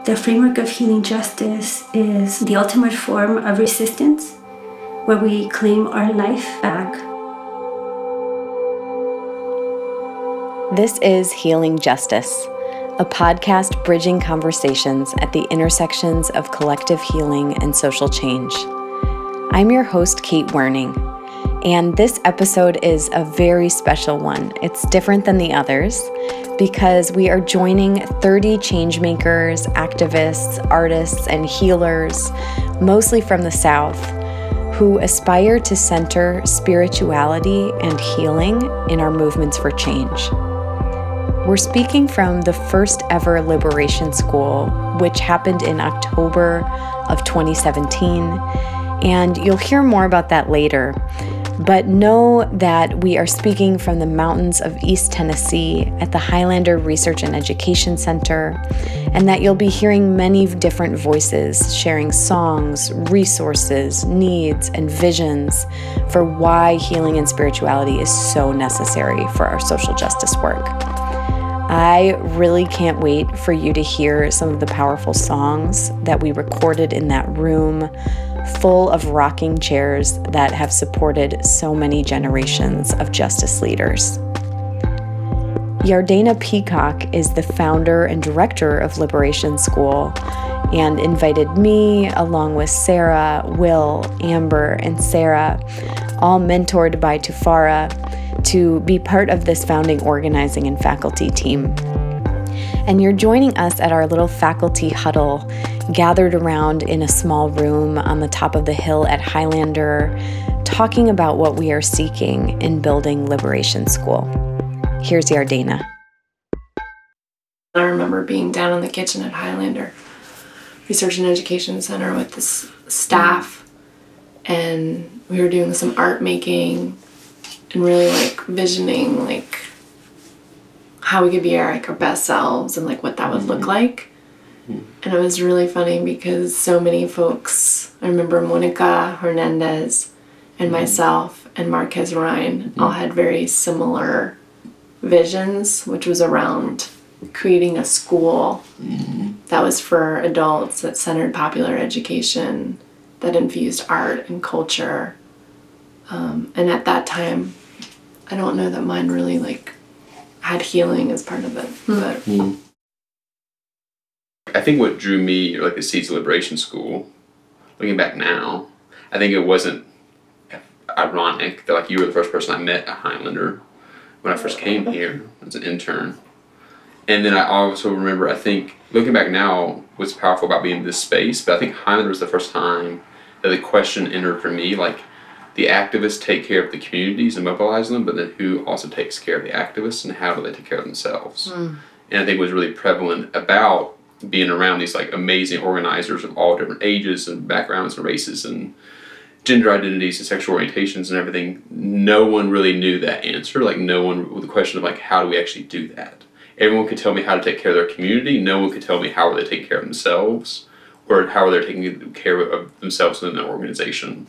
The framework of healing justice is the ultimate form of resistance, where we claim our life back. This is Healing Justice, a podcast bridging conversations at the intersections of collective healing and social change. I'm your host, Kate Werning, and this episode is a very special one. It's different than the others because we are joining 30 changemakers, activists, artists, and healers, mostly from the South, who aspire to center spirituality and healing in our movements for change. We're speaking from the first ever Liberation School, which happened in October of 2017, and you'll hear more about that later. But know that we are speaking from the mountains of East Tennessee at the Highlander Research and Education Center, and that you'll be hearing many different voices sharing songs, resources, needs, and visions for why healing and spirituality is so necessary for our social justice work. I really can't wait for you to hear some of the powerful songs that we recorded in that room full of rocking chairs that have supported so many generations of justice leaders. Yardena Peacock is the founder and director of Liberation School and invited me, along with Sarah, Will, Amber, and Sarah, all mentored by Tufara, to be part of this founding organizing and faculty team. And you're joining us at our little faculty huddle, gathered around in a small room on the top of the hill at Highlander, talking about what we are seeking in building Liberation School. Here's Yardena. I remember being down in the kitchen at Highlander Research and Education Center with this staff, and we were doing some art making and really visioning how we could be our best selves and what that would look like. And it was really funny because so many folks, I remember Monica Hernandez and myself and Marquez Ryan all had very similar visions, which was around creating a school that was for adults, that centered popular education, that infused art and culture. And at that time, I don't know that mine really had healing as part of it. But I think what drew me, the Seeds of Liberation School, looking back now, I think it wasn't ironic that you were the first person I met at Highlander when I first came here as an intern. And then I also remember, I think, looking back now, what's powerful about being in this space, but I think Highlander was the first time that the question entered for me, the activists take care of the communities and mobilize them, but then who also takes care of the activists and how do they take care of themselves? And I think it was really prevalent about being around these amazing organizers of all different ages and backgrounds and races and gender identities and sexual orientations and everything. No one really knew that answer. No one, with the question of how do we actually do that? Everyone could tell me how to take care of their community. No one could tell me how are they taking care of themselves or how are they taking care of themselves within their organization.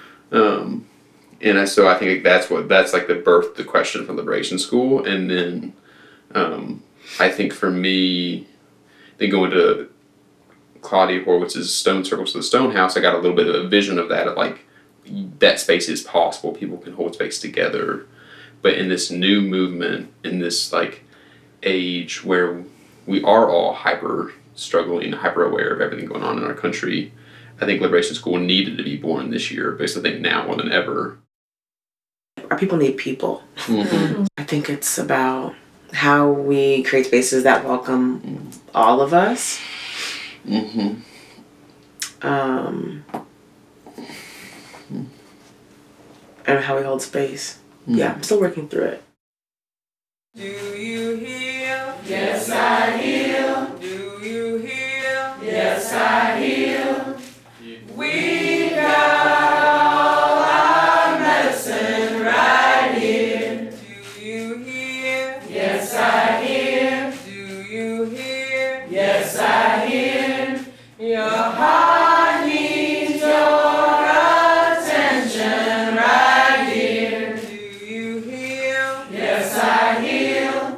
So I think that's the birth, the question for Liberation School. And then I think for me, then going to Claudia Horowitz's Stone Circles to the Stone House, I got a little bit of a vision of that, of that space is possible. People can hold space together. But in this new movement, in this age where we are all hyper struggling, hyper aware of everything going on in our country, I think Liberation School needed to be born this year, because I think now more than ever. Our people need people. I think it's about how we create spaces that welcome all of us. And how we hold space. Yeah, I'm still working through it. Do you heal? Yes, I heal. Do you heal? Yes, I heal. We got all our medicine right here. Do you hear? Yes, I hear. Do you hear? Yes, I hear. Your heart needs your attention right here. Do you heal? Yes, I heal.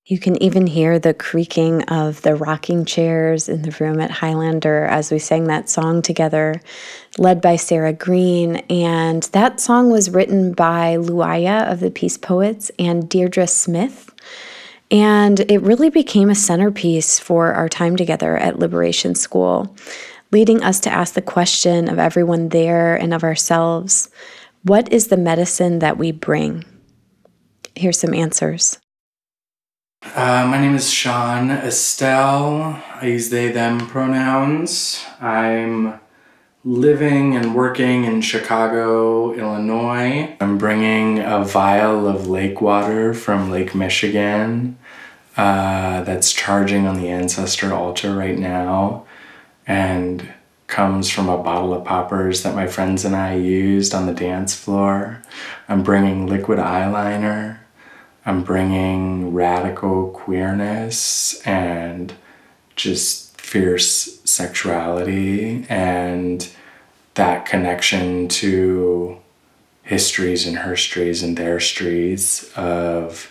You can even hear the creaking of the rocking chairs in the room at Highlander as we sang that song together, led by Sarah Green. And that song was written by Luaya of the Peace Poets and Deirdre Smith. And it really became a centerpiece for our time together at Liberation School, leading us to ask the question of everyone there and of ourselves, what is the medicine that we bring? Here's some answers. My name is Sean Estelle. I use they, them pronouns. I'm living and working in Chicago, Illinois. I'm bringing a vial of lake water from Lake Michigan that's charging on the Ancestor altar right now and comes from a bottle of poppers that my friends and I used on the dance floor. I'm bringing liquid eyeliner. I'm bringing radical queerness and just fierce sexuality and that connection to histories and herstories and their streets of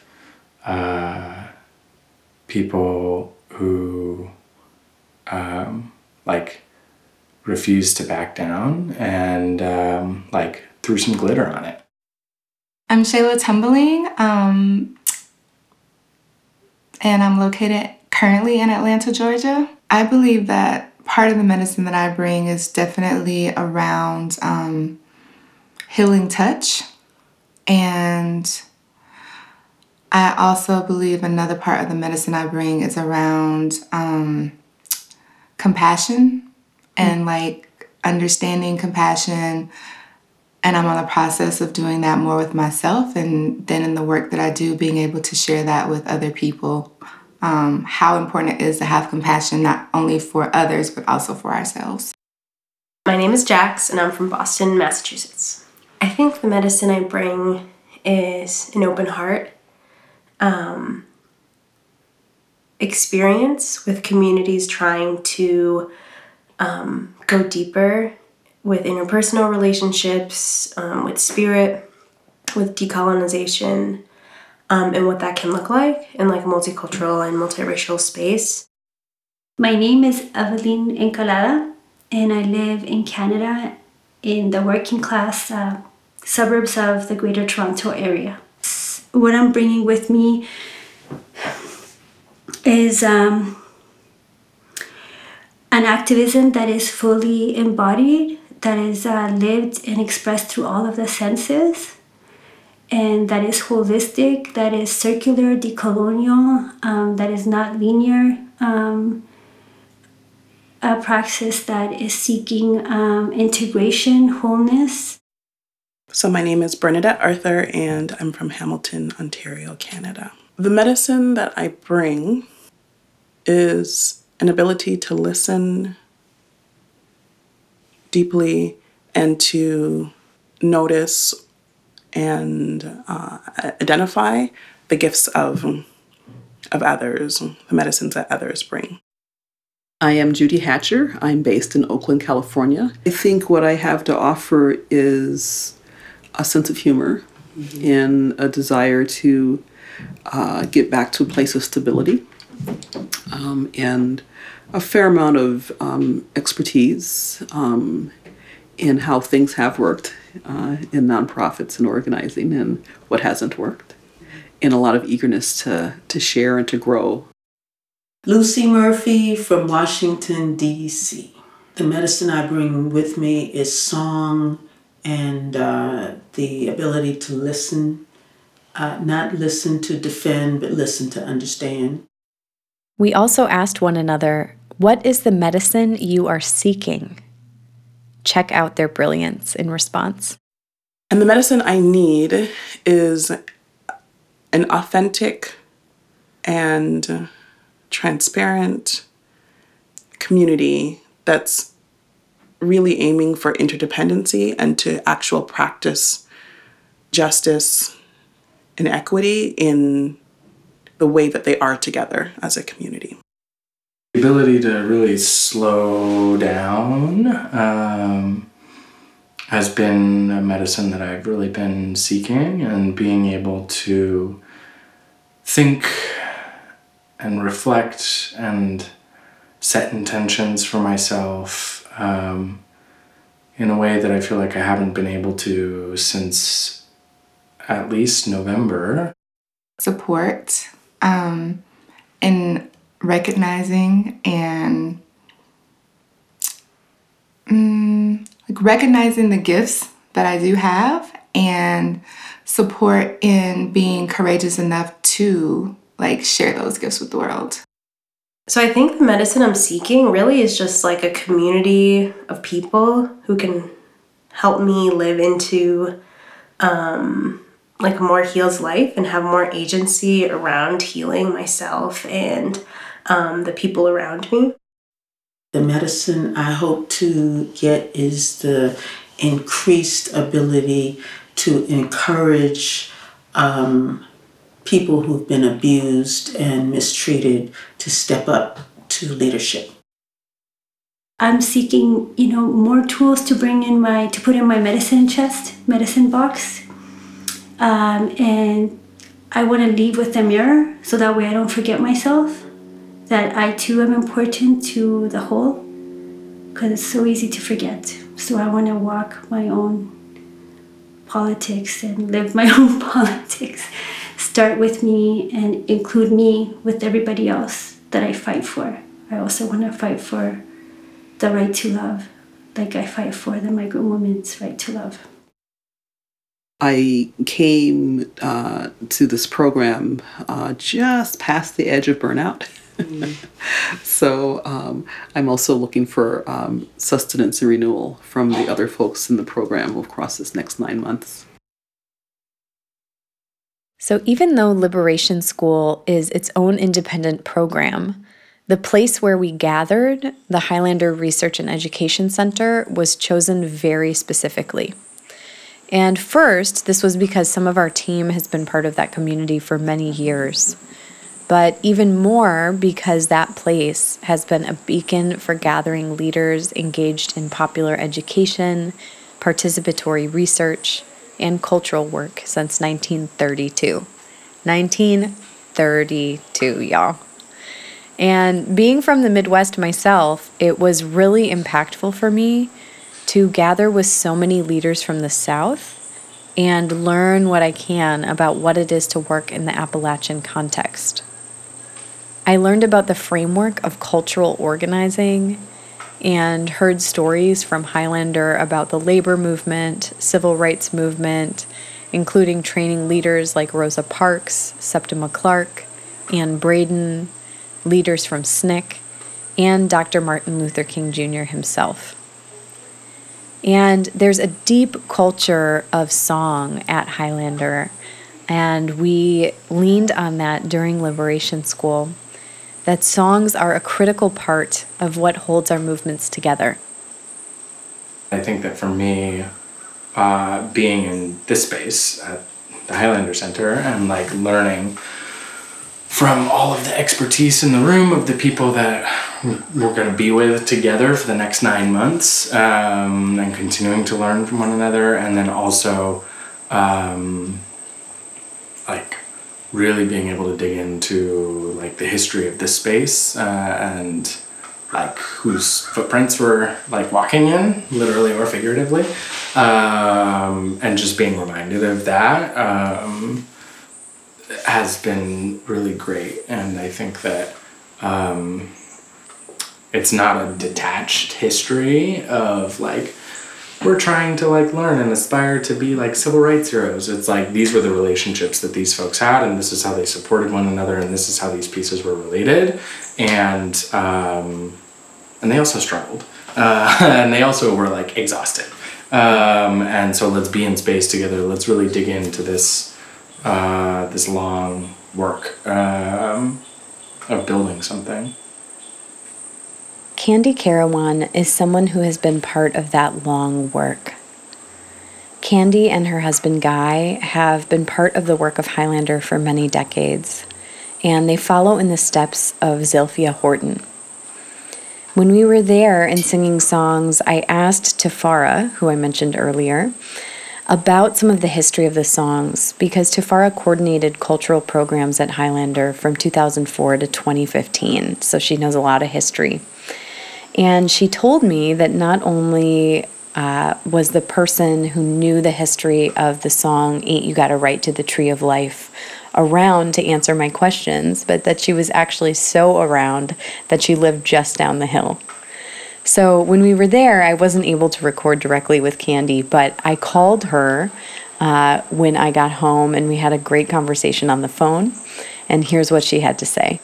people who refused to back down and threw some glitter on it. I'm Shayla Tumbling, and I'm located currently in Atlanta, Georgia. I believe that part of the medicine that I bring is definitely around healing touch. And I also believe another part of the medicine I bring is around compassion and understanding compassion. And I'm on the process of doing that more with myself, and then in the work that I do, being able to share that with other people, how important it is to have compassion, not only for others, but also for ourselves. My name is Jax, and I'm from Boston, Massachusetts. I think the medicine I bring is an open heart, experience with communities trying to go deeper with interpersonal relationships, with spirit, with decolonization, and what that can look like in a multicultural and multiracial space. My name is Evelyn Encalada, and I live in Canada in the working class suburbs of the Greater Toronto area. What I'm bringing with me is an activism that is fully embodied, that is lived and expressed through all of the senses, and that is holistic, that is circular, decolonial, that is not linear, a praxis that is seeking integration, wholeness. So my name is Bernadette Arthur, and I'm from Hamilton, Ontario, Canada. The medicine that I bring is an ability to listen deeply and to notice and identify the gifts of others, the medicines that others bring. I am Judy Hatcher. I'm based in Oakland, California. I think what I have to offer is a sense of humor and a desire to get back to a place of stability and a fair amount of expertise in how things have worked in nonprofits and organizing and what hasn't worked, and a lot of eagerness to share and to grow. Lucy Murphy from Washington, D.C. The medicine I bring with me is song and the ability to listen, not listen to defend, but listen to understand. We also asked one another, what is the medicine you are seeking? Check out their brilliance in response. And the medicine I need is an authentic and transparent community that's really aiming for interdependency and to actual practice justice and equity in the way that they are together as a community. The ability to really slow down has been a medicine that I've really been seeking, and being able to think reflect and set intentions for myself in a way that I feel like I haven't been able to since at least November. Support in recognizing and recognizing the gifts that I do have, and support in being courageous enough to share those gifts with the world. So I think the medicine I'm seeking really is just like a community of people who can help me live into a more healed life and have more agency around healing myself and the people around me. The medicine I hope to get is the increased ability to encourage people who've been abused and mistreated to step up to leadership. I'm seeking, more tools to put in my medicine chest, medicine box. And I want to leave with a mirror so that way I don't forget myself, that I too am important to the whole, because it's so easy to forget. So I want to walk my own politics and live my own politics. Start with me and include me with everybody else that I fight for. I also want to fight for the right to love, like I fight for the migrant woman's right to love. I came to this program just past the edge of burnout. So I'm also looking for sustenance and renewal from the other folks in the program across this next 9 months. So even though Liberation School is its own independent program, the place where we gathered, the Highlander Research and Education Center, was chosen very specifically. And first, this was because some of our team has been part of that community for many years. But even more because that place has been a beacon for gathering leaders engaged in popular education, participatory research, and cultural work since 1932. 1932, y'all. And being from the Midwest myself, it was really impactful for me to gather with so many leaders from the South and learn what I can about what it is to work in the Appalachian context. I learned about the framework of cultural organizing and heard stories from Highlander about the labor movement, civil rights movement, including training leaders like Rosa Parks, Septima Clark, Ann Braden, leaders from SNCC, and Dr. Martin Luther King Jr. himself. And there's a deep culture of song at Highlander, and we leaned on that during Liberation School, that songs are a critical part of what holds our movements together. I think that for me, being in this space at the Highlander Center and learning from all of the expertise in the room of the people that we're going to be with together for the next 9 months, and continuing to learn from one another, and then also really being able to dig into the history of this space and whose footprints we're walking in, literally or figuratively, and just being reminded of that has been really great. And I think that it's not a detached history of we're trying to learn and aspire to be civil rights heroes. It's these were the relationships that these folks had, and this is how they supported one another, and this is how these pieces were related, and they also struggled, and they also were exhausted, and so let's be in space together. Let's really dig into this this long work of building something. Candy Carawan is someone who has been part of that long work. Candy and her husband Guy have been part of the work of Highlander for many decades, and they follow in the steps of Zilphia Horton. When we were there and singing songs, I asked Tafara, who I mentioned earlier, about some of the history of the songs because Tafara coordinated cultural programs at Highlander from 2004 to 2015, so she knows a lot of history. And she told me that not only was the person who knew the history of the song Ain't You Got a Right to the Tree of Life around to answer my questions, but that she was actually so around that she lived just down the hill. So when we were there, I wasn't able to record directly with Candy, but I called her when I got home, and we had a great conversation on the phone. And here's what she had to say.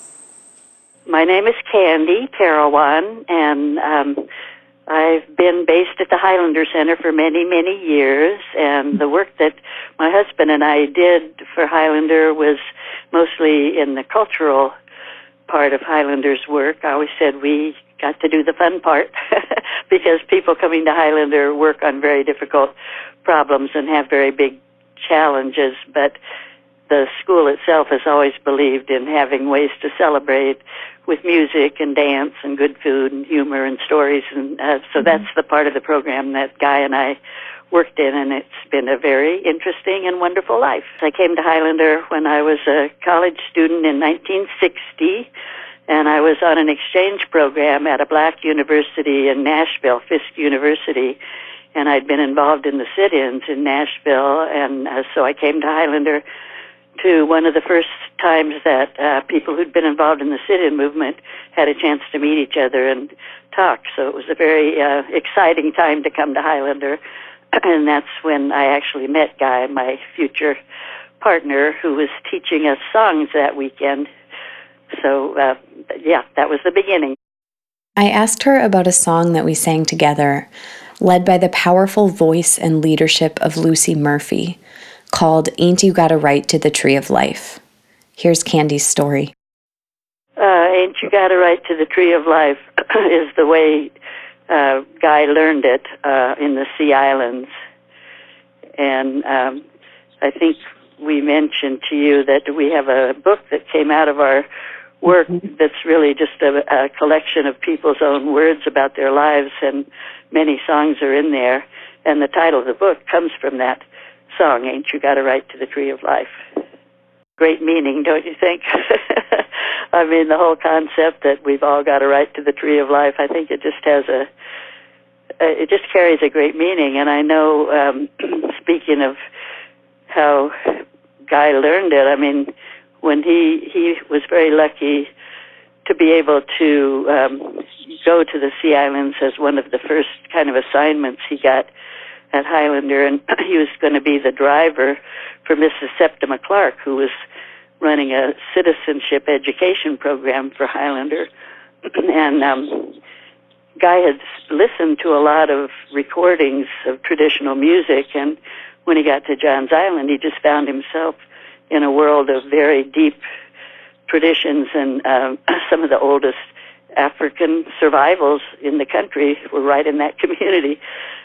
My name is Candy Carawan, and I've been based at the Highlander Center for many, many years, and the work that my husband and I did for Highlander was mostly in the cultural part of Highlander's work. I always said we got to do the fun part because people coming to Highlander work on very difficult problems and have very big challenges, but the school itself has always believed in having ways to celebrate with music and dance and good food and humor and stories, and so that's the part of the program that Guy and I worked in, and it's been a very interesting and wonderful life. I came to Highlander when I was a college student in 1960, and I was on an exchange program at a black university in Nashville, Fisk University, and I'd been involved in the sit-ins in Nashville, and so I came to Highlander to one of the first times that people who'd been involved in the sit-in movement had a chance to meet each other and talk. So it was a very exciting time to come to Highlander, and that's when I actually met Guy, my future partner, who was teaching us songs that weekend. So, that was the beginning. I asked her about a song that we sang together, led by the powerful voice and leadership of Lucy Murphy, called Ain't You Got a Right to the Tree of Life. Here's Candy's story. Ain't You Got a Right to the Tree of Life is the way Guy learned it in the Sea Islands. And I think we mentioned to you that we have a book that came out of our work that's really just a collection of people's own words about their lives, and many songs are in there. And the title of the book comes from that song, Ain't You Got a Right to the Tree of Life. Great meaning, don't you think? I mean, the whole concept that we've all got a right to the tree of life, I think it just has it just carries a great meaning. And I know, speaking of how Guy learned it, I mean, when he was very lucky to be able to go to the Sea Islands as one of the first kind of assignments he got at Highlander, and he was going to be the driver for Mrs. Septima Clark, who was running a citizenship education program for Highlander. And Guy had listened to a lot of recordings of traditional music, and when he got to John's Island, he just found himself in a world of very deep traditions, and some of the oldest African survivals in the country were right in that community.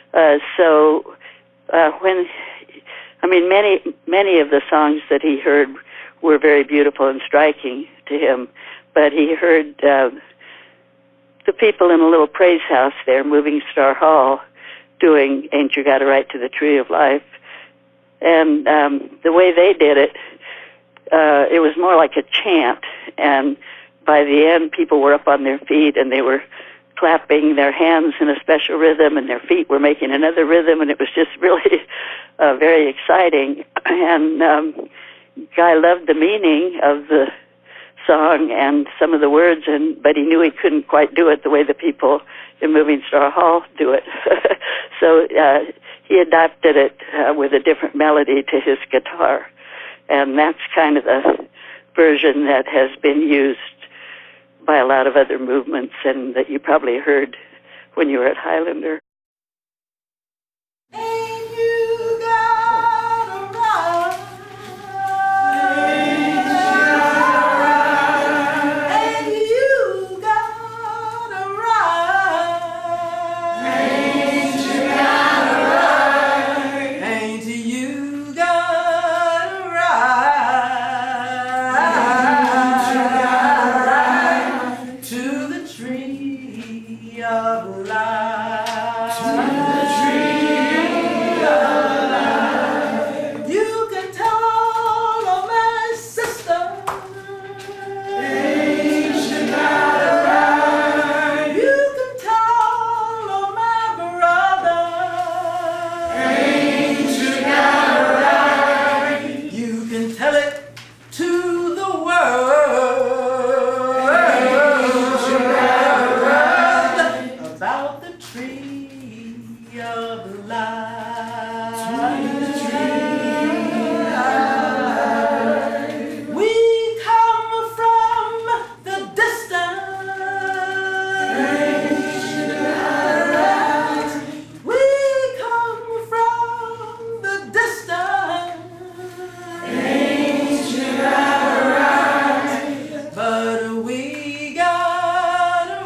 Many of the songs that he heard were very beautiful and striking to him, but he heard the people in a little praise house there, Moving Star Hall, doing Ain't You Got a Right to the Tree of Life. And the way they did it, it was more like a chant, and by the end, people were up on their feet, and they were clapping their hands in a special rhythm, and their feet were making another rhythm, and it was just really very exciting. And Guy loved the meaning of the song and some of the words, but he knew he couldn't quite do it the way the people in Moving Star Hall do it. So he adapted it with a different melody to his guitar, and that's kind of the version that has been used by a lot of other movements, and that you probably heard when you were at Highlander. Of life. To the tree of life. of life. We come from the distance. We come from the distance. But we gotta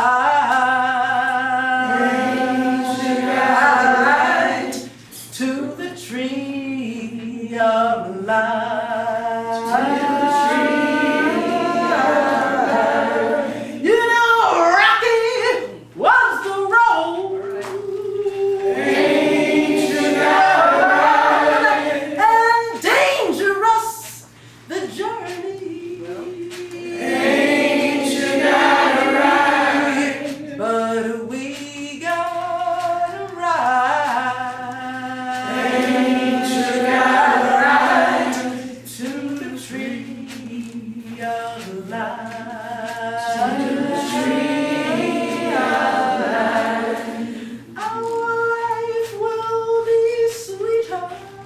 ride to the tree of life. You know, rocky was the road, and dangerous the journey. But we gotta ride to the tree of life. Our life will be sweeter.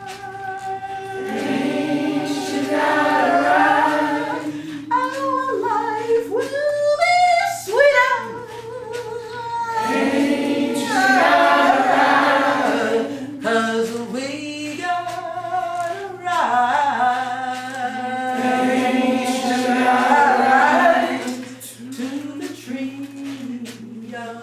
Our life will be sweeter. 'Cause we gotta ride to the tree of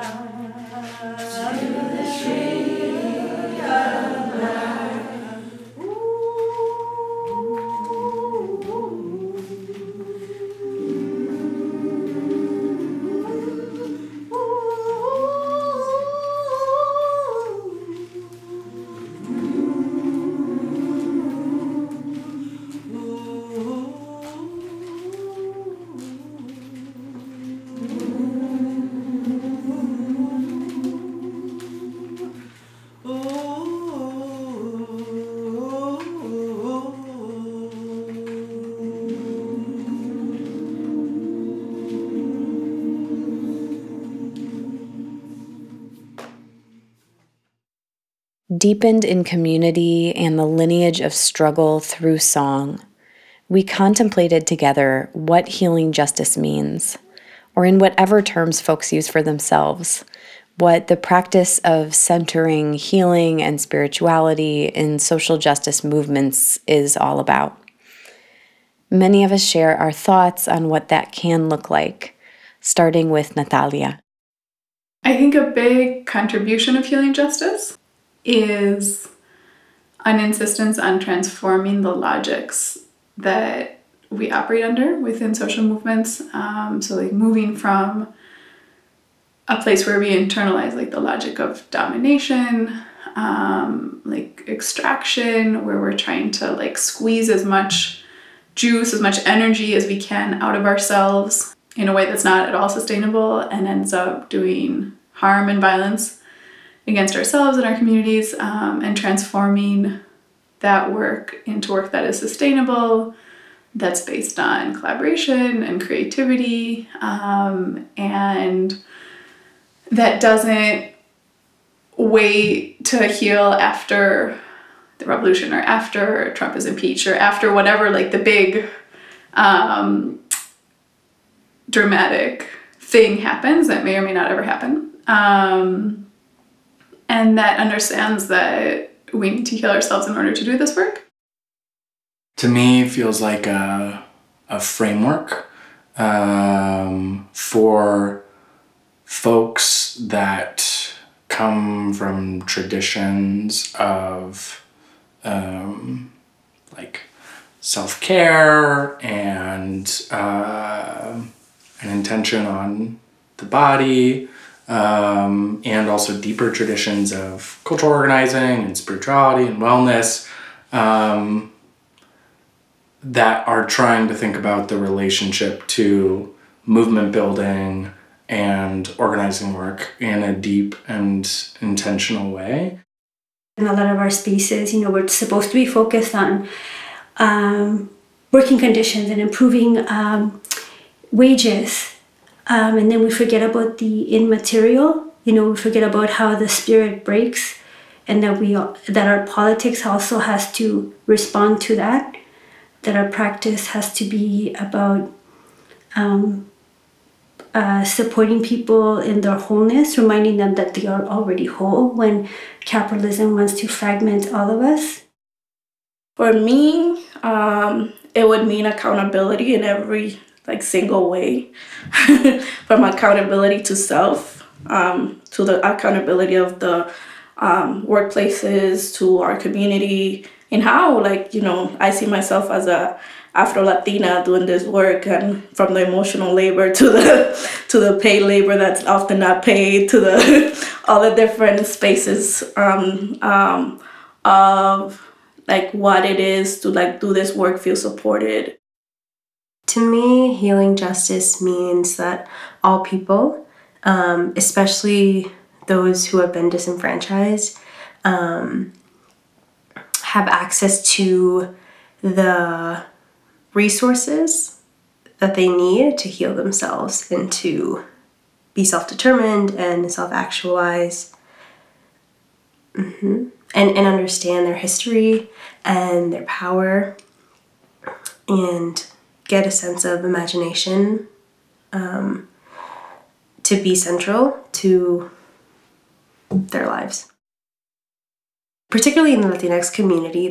Deepened in community and the lineage of struggle through song, we contemplated together what healing justice means, or in whatever terms folks use for themselves, what the practice of centering healing and spirituality in social justice movements is all about. Many of us share our thoughts on what that can look like, starting with Natalia. I think a big contribution of healing justice is an insistence on transforming the logics that we operate under within social movements. So like moving from a place where we internalize like the logic of domination, like extraction, where we're trying to like squeeze as much juice, as much energy as we can out of ourselves in a way that's not at all sustainable and ends up doing harm and violence against ourselves and our communities, and transforming that work into work that is sustainable, that's based on collaboration and creativity, and that doesn't wait to heal after the revolution or after Trump is impeached or after whatever like the big dramatic thing happens that may or may not ever happen. And that understands that we need to heal ourselves in order to do this work. To me, it feels like a framework for folks that come from traditions of like self-care and an intention on the body, and also deeper traditions of cultural organizing and spirituality and wellness, that are trying to think about the relationship to movement building and organizing work in a deep and intentional way. In a lot of our spaces, we're supposed to be focused on working conditions and improving wages, and then we forget about the immaterial we forget about how the spirit breaks, and that our politics also has to respond to that. That our practice has to be about supporting people in their wholeness, reminding them that they are already whole when capitalism wants to fragment all of us. For me, it would mean accountability in every single way, from accountability to self, to the accountability of the workplaces, to our community, and how I see myself as a Afro-Latina doing this work, and from the emotional labor to the paid labor that's often not paid, to the all the different spaces of what it is to do this work, feel supported. To me, healing justice means that all people, especially those who have been disenfranchised, have access to the resources that they need to heal themselves and to be self-determined and self-actualize, and understand their history and their power, and get a sense of imagination to be central to their lives. Particularly in the Latinx community,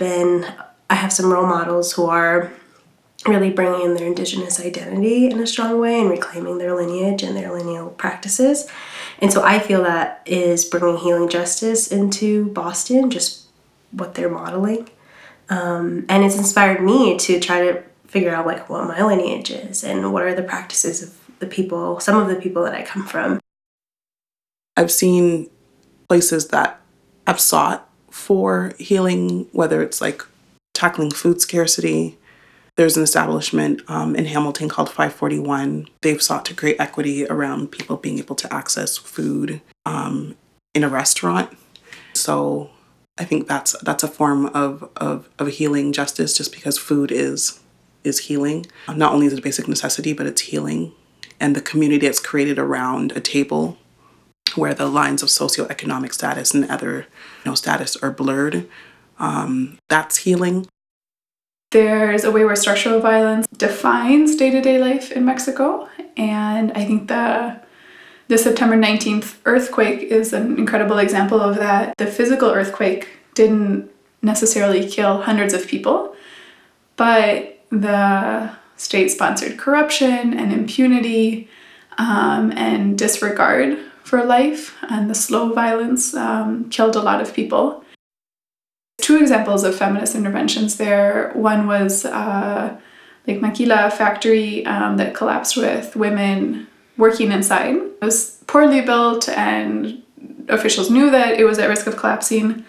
I have some role models who are really bringing in their Indigenous identity in a strong way and reclaiming their lineage and their lineal practices. And so I feel that is bringing healing justice into Boston, just what they're modeling. And it's inspired me to try to figure out what my lineage is and what are the practices of some of the people that I come from. I've seen places that have sought for healing, whether it's tackling food scarcity. There's an establishment in Hamilton called 541. They've sought to create equity around people being able to access food in a restaurant. So I think that's a form of healing justice, just because food is healing. Not only is it a basic necessity, but it's healing. And the community that's created around a table where the lines of socioeconomic status and other status are blurred, that's healing. There's a way where structural violence defines day-to-day life in Mexico, and I think the September 19th earthquake is an incredible example of that. The physical earthquake didn't necessarily kill hundreds of people, but the state-sponsored corruption and impunity and disregard for life and the slow violence killed a lot of people. Two examples of feminist interventions there. One was Maquila factory that collapsed with women working inside. It was poorly built and officials knew that it was at risk of collapsing.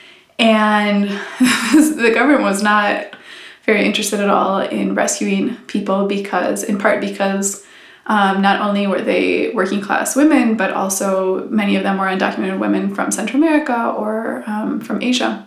And the government was not very interested at all in rescuing people because not only were they working class women, but also many of them were undocumented women from Central America or from Asia.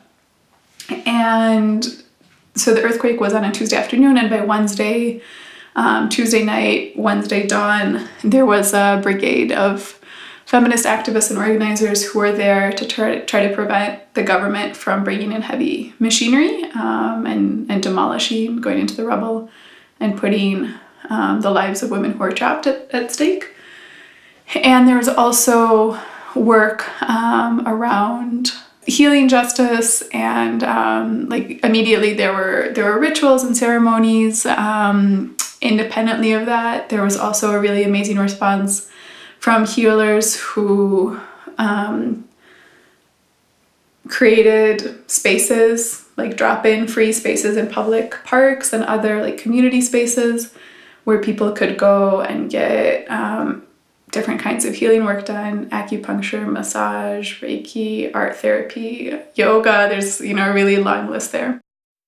And so the earthquake was on a Tuesday afternoon, and by Wednesday, Tuesday night, Wednesday dawn, there was a brigade of feminist activists and organizers who were there to try to prevent the government from bringing in heavy machinery and demolishing, going into the rubble, and putting the lives of women who were trapped at stake. And there was also work around healing justice, and immediately there were rituals and ceremonies. Independently of that, there was also a really amazing response from healers who created spaces, drop-in free spaces in public parks and other community spaces where people could go and get different kinds of healing work done: acupuncture, massage, Reiki, art therapy, yoga. There's a really long list there.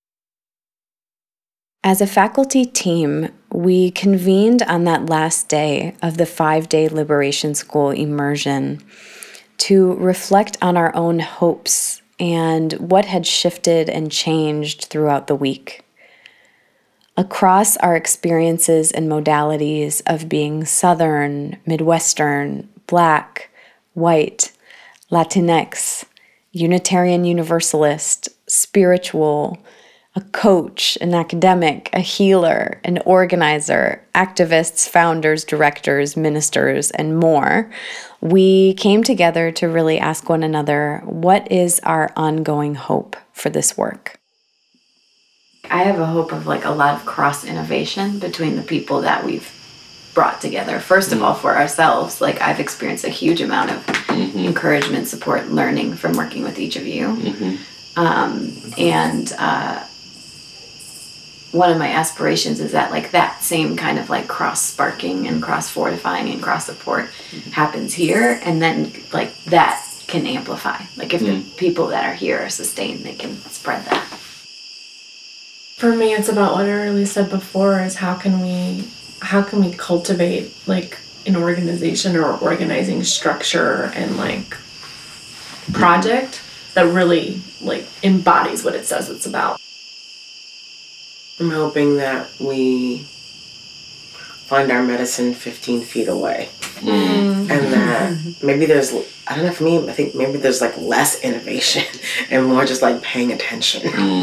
As a faculty team, we convened on that last day of the 5-day Liberation School immersion to reflect on our own hopes and what had shifted and changed throughout the week. Across our experiences and modalities of being Southern, Midwestern, Black, white, Latinx, Unitarian Universalist, spiritual, a coach, an academic, a healer, an organizer, activists, founders, directors, ministers, and more, we came together to really ask one another, what is our ongoing hope for this work? I have a hope of like a lot of cross innovation between the people that we've brought together. First of all, for ourselves, like I've experienced a huge amount of encouragement, support, learning from working with each of you. One of my aspirations is that like that same kind of like cross sparking and cross fortifying and cross support happens here, and then like that can amplify. Like if the people that are here are sustained, they can spread that. For me, it's about what I really said before, is how can we cultivate like an organization or organizing structure and like project that really like embodies what it says it's about. I'm hoping that we find our medicine 15 feet away. And that maybe there's, I don't know, for me, I think maybe there's like less innovation and more just like paying attention.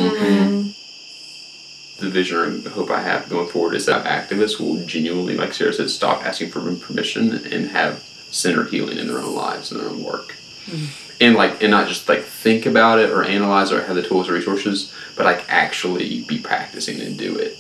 The vision and hope I have going forward is that activists will genuinely, like Sarah said, stop asking for permission and have center healing in their own lives and their own work. And not just like think about it or analyze or have the tools or resources, but like actually be practicing and do it.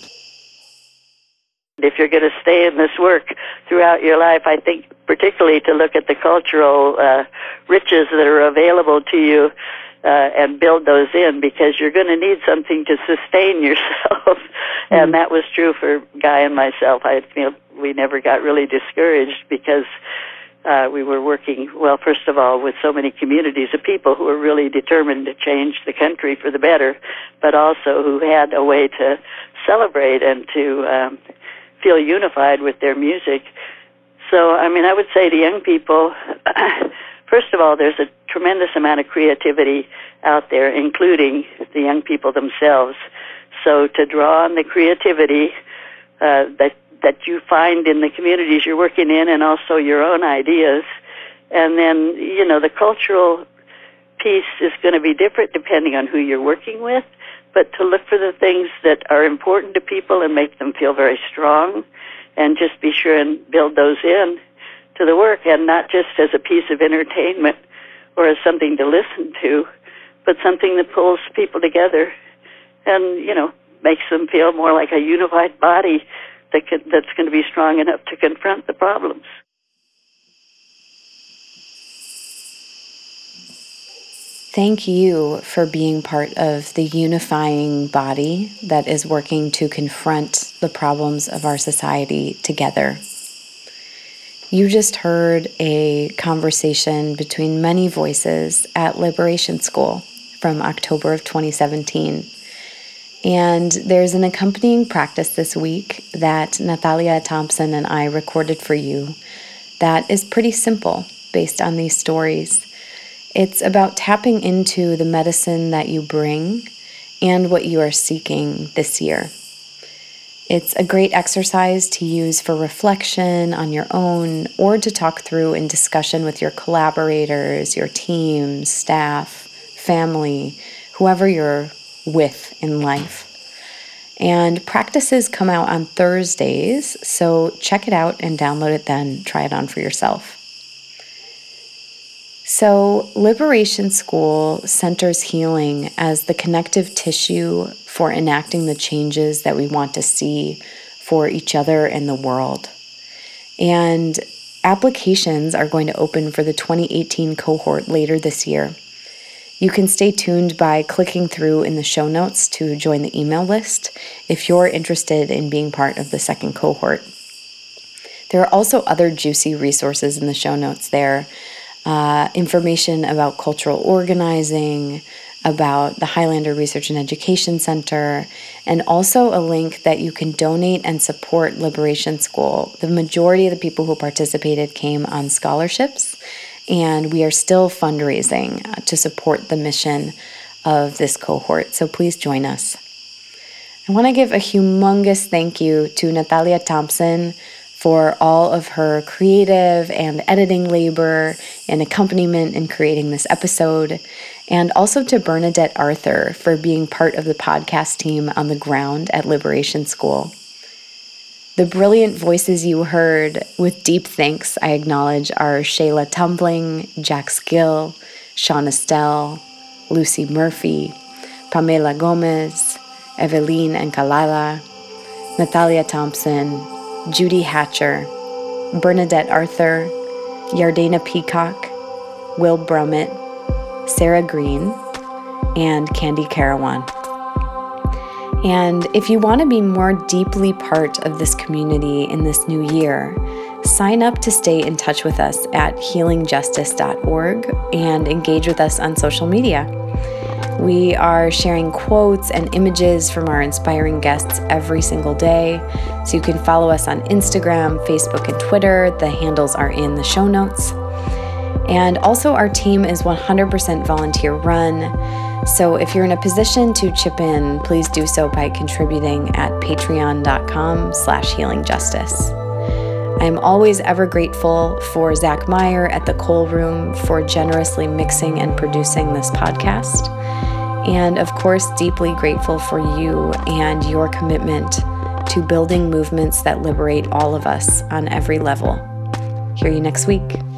If you're going to stay in this work throughout your life, I think particularly to look at the cultural riches that are available to you and build those in, because you're going to need something to sustain yourself. And that was true for Guy and myself. We never got really discouraged because we were working, well, first of all, with so many communities of people who were really determined to change the country for the better, but also who had a way to celebrate and to feel unified with their music. So, I mean, I would say to young people, first of all, there's a tremendous amount of creativity out there, including the young people themselves. So to draw on the creativity that you find in the communities you're working in, and also your own ideas. And then, the cultural piece is going to be different depending on who you're working with, but to look for the things that are important to people and make them feel very strong, and just be sure and build those in to the work, and not just as a piece of entertainment or as something to listen to, but something that pulls people together and, makes them feel more like a unified body that's going to be strong enough to confront the problems. Thank you for being part of the unifying body that is working to confront the problems of our society together. You just heard a conversation between many voices at Liberation School from October of 2017. And there's an accompanying practice this week that Natalia Thompson and I recorded for you that is pretty simple based on these stories. It's about tapping into the medicine that you bring and what you are seeking this year. It's a great exercise to use for reflection on your own, or to talk through in discussion with your collaborators, your team, staff, family, whoever you're with in life. And practices come out on Thursdays, so check it out and download it then. Try it on for yourself. So, Liberation School centers healing as the connective tissue for enacting the changes that we want to see for each other and the world. And applications are going to open for the 2018 cohort later this year. You can stay tuned by clicking through in the show notes to join the email list if you're interested in being part of the second cohort. There are also other juicy resources in the show notes there. Information about cultural organizing, about the Highlander Research and Education Center, and also a link that you can donate and support Liberation School. The majority of the people who participated came on scholarships, and we are still fundraising to support the mission of this cohort, so please join us. I want to give a humongous thank you to Natalia Thompson for all of her creative and editing labor and accompaniment in creating this episode, and also to Bernadette Arthur for being part of the podcast team on the ground at Liberation School. The brilliant voices you heard, with deep thanks I acknowledge, are Shayla Tumbling, Jax Gill, Sean Estelle, Lucy Murphy, Pamela Gomez, Eveline Encalada, Natalia Thompson, Judy Hatcher, Bernadette Arthur, Yardena Peacock, Will Brummett, Sarah Green, and Candy Carawan. And if you want to be more deeply part of this community in this new year, sign up to stay in touch with us at healingjustice.org and engage with us on social media. We are sharing quotes and images from our inspiring guests every single day, so you can follow us on Instagram, Facebook, and Twitter. The handles are in the show notes. And also, our team is 100% volunteer run, so if you're in a position to chip in, please do so by contributing at patreon.com/healingjustice. I'm always ever grateful for Zach Meyer at the Cole Room for generously mixing and producing this podcast. And of course, deeply grateful for you and your commitment to building movements that liberate all of us on every level. Hear you next week.